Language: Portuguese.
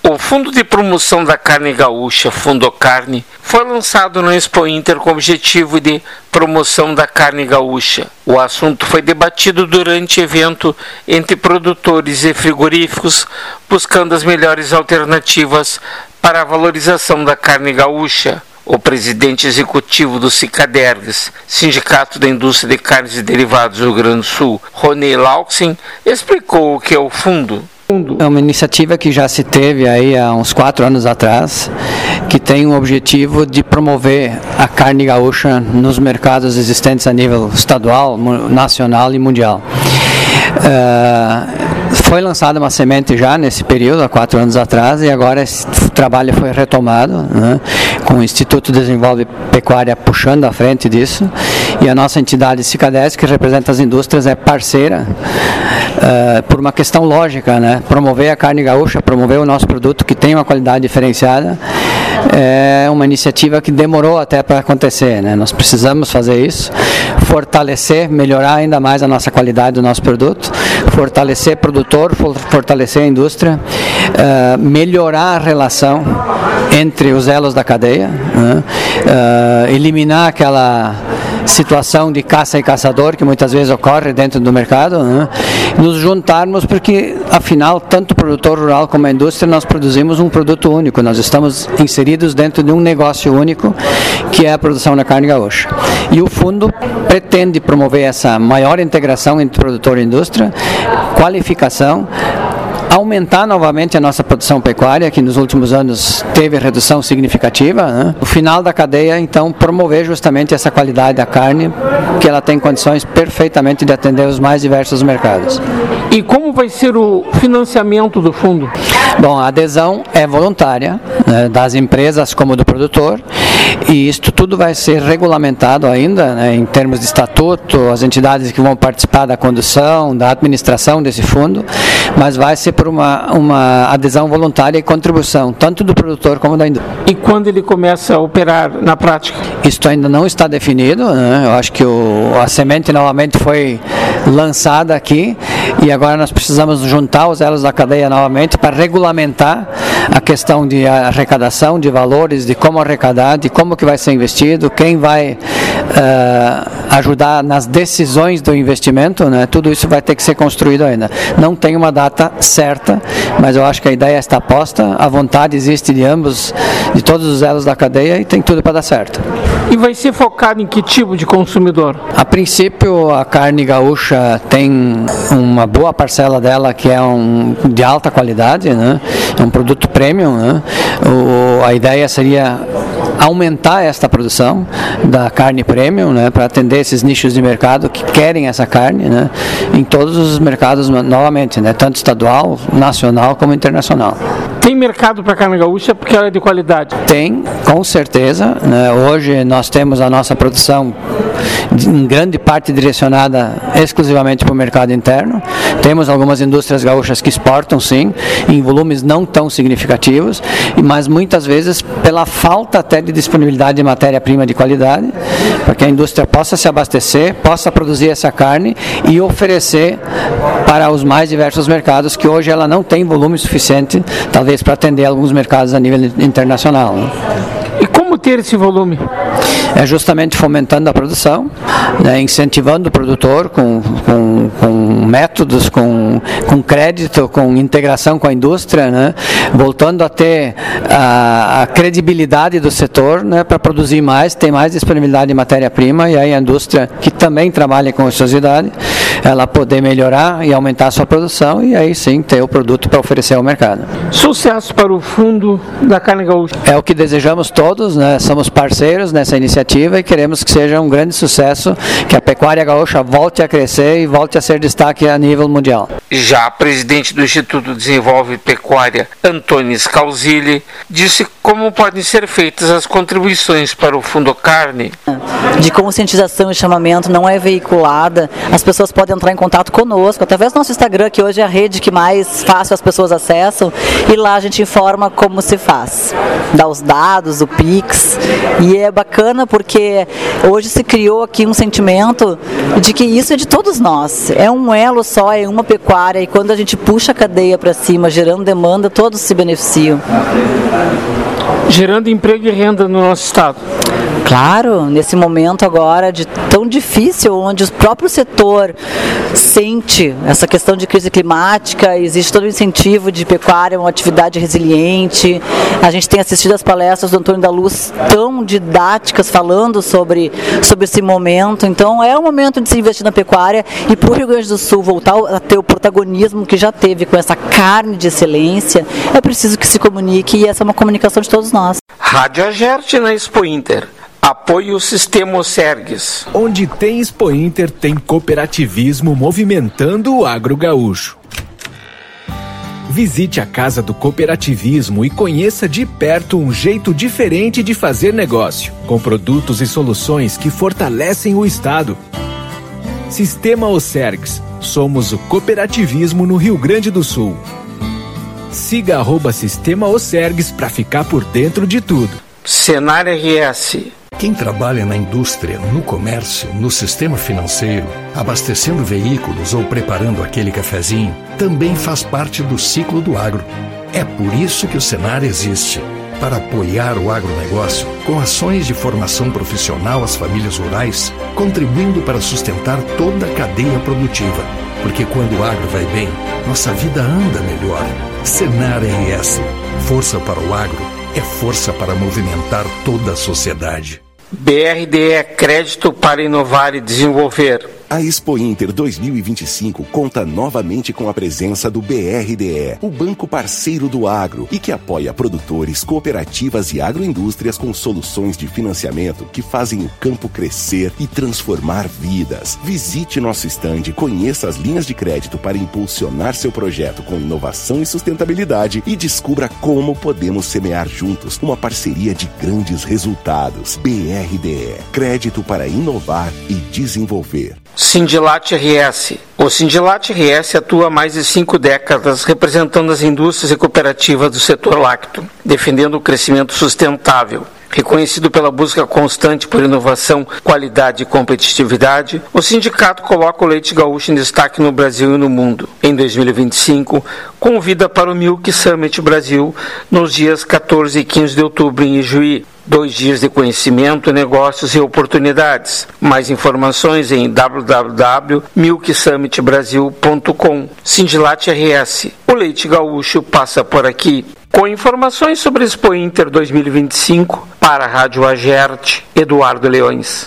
O Fundo de Promoção da Carne Gaúcha, Fundocarne, foi lançado no Expo Inter com o objetivo de promoção da carne gaúcha. O assunto foi debatido durante evento entre produtores e frigoríficos, buscando as melhores alternativas para a valorização da carne gaúcha. O presidente executivo do Sicadergs, Sindicato da Indústria de Carnes e Derivados do Rio Grande do Sul, Rony Lauxen, explicou o que é o fundo. É uma iniciativa que já se teve aí há uns 4 anos atrás, que tem o objetivo de promover a carne gaúcha nos mercados existentes a nível estadual, nacional e mundial. Foi lançada uma semente já nesse período, há 4 anos atrás, e agora esse trabalho foi retomado, né, com o Instituto Desenvolve Pecuária puxando à frente disso, e a nossa entidade Sicadergs, que representa as indústrias, é parceira, por uma questão lógica, né, promover a carne gaúcha, promover o nosso produto que tem uma qualidade diferenciada, é uma iniciativa que demorou até para acontecer, né? Nós precisamos fazer isso, fortalecer, melhorar ainda mais a nossa qualidade do nosso produto, fortalecer o produtor, fortalecer a indústria, melhorar a relação entre os elos da cadeia, né? Eliminar aquela situação de caça e caçador que muitas vezes ocorre dentro do mercado, né? Nos juntarmos porque, afinal, tanto o produtor rural como a indústria, nós produzimos um produto único, nós estamos inseridos dentro de um negócio único que é a produção da carne gaúcha. E o fundo pretende promover essa maior integração entre produtor e indústria, qualificação, aumentar novamente a nossa produção pecuária, que nos últimos anos teve redução significativa, né? O final da cadeia, então, promover justamente essa qualidade da carne, que ela tem condições perfeitamente de atender os mais diversos mercados. E como vai ser o financiamento do fundo? Bom, a adesão é voluntária, né, das empresas como do produtor, e isto tudo vai ser regulamentado ainda, né, em termos de estatuto, as entidades que vão participar da condução, da administração desse fundo, mas vai ser por uma adesão voluntária e contribuição, tanto do produtor como da indústria. E quando ele começa a operar na prática? Isto ainda não está definido, né? Eu acho que a semente novamente foi lançada aqui e agora nós precisamos juntar os elos da cadeia novamente para regulamentar a questão de arrecadação, de valores, de como arrecadar, de como que vai ser investido, quem vai ajudar nas decisões do investimento, né? Tudo isso vai ter que ser construído ainda. Não tem uma data certa, mas eu acho que a ideia está posta, a vontade existe de ambos, de todos os elos da cadeia e tem tudo para dar certo. E vai ser focado em que tipo de consumidor? A princípio, a carne gaúcha tem uma boa parcela dela que é de alta qualidade, né? É um produto premium, né? A ideia seria aumentar esta produção da carne premium, né, para atender esses nichos de mercado que querem essa carne, né, em todos os mercados novamente, né, tanto estadual, nacional como internacional. Tem mercado para carne gaúcha porque ela é de qualidade? Tem, com certeza, né? Hoje nós temos a nossa produção em grande parte direcionada exclusivamente para o mercado interno. Temos algumas indústrias gaúchas que exportam, sim, em volumes não tão significativos, mas muitas vezes pela falta até de disponibilidade de matéria-prima de qualidade, para que a indústria possa se abastecer, possa produzir essa carne e oferecer para os mais diversos mercados, que hoje ela não tem volume suficiente, talvez para atender alguns mercados a nível internacional, né? E como ter esse volume? É justamente fomentando a produção, né, incentivando o produtor com métodos, com crédito, com integração com a indústria, né, voltando a ter a credibilidade do setor, né, para produzir mais, ter mais disponibilidade de matéria-prima, e aí a indústria, que também trabalha com ociosidade, ela poder melhorar e aumentar a sua produção e aí sim ter o produto para oferecer ao mercado. Sucesso para o Fundo da Carne Gaúcha. É o que desejamos todos, né? Somos parceiros nessa iniciativa e queremos que seja um grande sucesso, que a pecuária gaúcha volte a crescer e volte a ser destaque a nível mundial. Já a presidente do Instituto Desenvolve Pecuária, Antônia Scalzilli, disse como podem ser feitas as contribuições para o Fundocarne. De conscientização e chamamento não é veiculada, as pessoas podem pode entrar em contato conosco, através do nosso Instagram, que hoje é a rede que mais fácil as pessoas acessam, e lá a gente informa como se faz. Dá os dados, o Pix, e é bacana porque hoje se criou aqui um sentimento de que isso é de todos nós, é um elo só, é uma pecuária, e quando a gente puxa a cadeia para cima, gerando demanda, todos se beneficiam. Gerando emprego e renda no nosso estado. Claro, nesse momento agora tão difícil, onde o próprio setor sente essa questão de crise climática, existe todo o incentivo de pecuária, uma atividade resiliente. A gente tem assistido as palestras do Antônio da Luz tão didáticas falando sobre esse momento. Então é o momento de se investir na pecuária e para o Rio Grande do Sul voltar a ter o protagonismo que já teve com essa carne de excelência, é preciso que se comunique, e essa é uma comunicação de todos nós. Rádio Agerte na Expo Inter. Apoie o Sistema Osergues. Onde tem Expo Inter, tem cooperativismo movimentando o agro gaúcho. Visite a Casa do Cooperativismo e conheça de perto um jeito diferente de fazer negócio, com produtos e soluções que fortalecem o Estado. Sistema Osergues. Somos o cooperativismo no Rio Grande do Sul. Siga @Sistema Osergues para ficar por dentro de tudo. Senar RS. Quem trabalha na indústria, no comércio, no sistema financeiro, abastecendo veículos ou preparando aquele cafezinho, também faz parte do ciclo do agro. É por isso que o Senar existe, para apoiar o agronegócio com ações de formação profissional às famílias rurais, contribuindo para sustentar toda a cadeia produtiva. Porque quando o agro vai bem, nossa vida anda melhor. Senar RS. Força para o agro é força para movimentar toda a sociedade. BRDE, crédito para inovar e desenvolver. A Expo Inter 2025 conta novamente com a presença do BRDE, o banco parceiro do agro e que apoia produtores, cooperativas e agroindústrias com soluções de financiamento que fazem o campo crescer e transformar vidas. Visite nosso estande, conheça as linhas de crédito para impulsionar seu projeto com inovação e sustentabilidade e descubra como podemos semear juntos uma parceria de grandes resultados. BRDE, crédito para inovar e desenvolver. Sindilat RS. O Sindilat RS atua há mais de 5 décadas representando as indústrias e cooperativas do setor lácteo, defendendo o crescimento sustentável. Reconhecido pela busca constante por inovação, qualidade e competitividade, o sindicato coloca o leite gaúcho em destaque no Brasil e no mundo. Em 2025, convida para o Milk Summit Brasil nos dias 14 e 15 de outubro em Ijuí. 2 dias de conhecimento, negócios e oportunidades. Mais informações em www.milksummitbrasil.com. Sindilat RS. O leite gaúcho passa por aqui. Com informações sobre Expo Inter 2025, para a Rádio Agerte, Eduardo Leões.